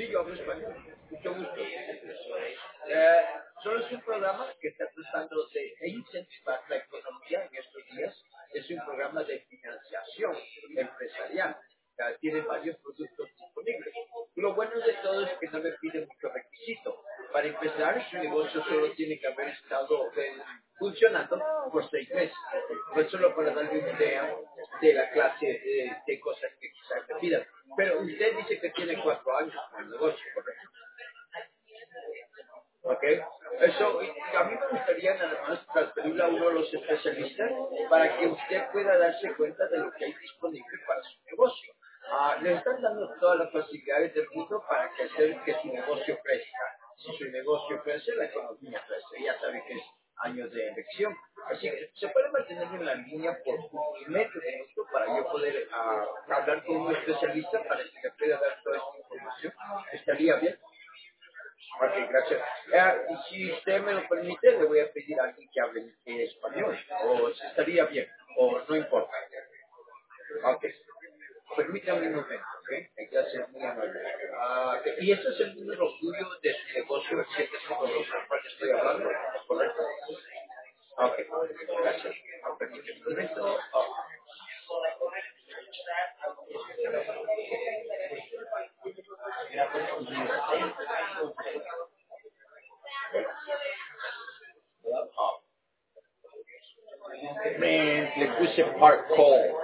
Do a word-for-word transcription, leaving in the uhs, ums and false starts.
Sí, yo hablo español. Mucho gusto. Eh, solo es un programa que está tratando de incentivar la economía en estos días. Es un programa de financiación empresarial. Eh, tiene varios productos disponibles. Lo bueno de todo es que no le pide mucho requisito. Para empezar, su negocio solo tiene que haber estado eh, funcionando por seis meses. Pues solo para darle una idea de la clase de, de cosas que quizás le pidan. Pero usted dice que tiene cuatro años con el negocio, ¿correcto? ¿Ok? Eso, a mí me gustaría nada más transferirle a uno de los especialistas para que usted pueda darse cuenta de lo que hay disponible para su negocio. Ah, le están dando todas las facilidades del mundo para que hacer que su negocio crezca. Si su negocio crece, la economía crece. Ya sabe que es años de elección. Así que se puede mantener en la línea por un medio minuto para yo poder ah, hablar con un especialista para que le pueda dar toda esta información. ¿Estaría bien? Ok, gracias. Eh, y si usted me lo permite, le voy a pedir a alguien que hable en español. O si estaría bien, o no importa. Ok. Permítame un momento, ¿ok? Gracias, muy amable. Ah, ok. Y este es el número suyo de su negocio, el siete cinco dos, al cual estoy hablando, ¿correcto? Ok, gracias. Ah, permítame un momento. Ah. Man, le puse part call.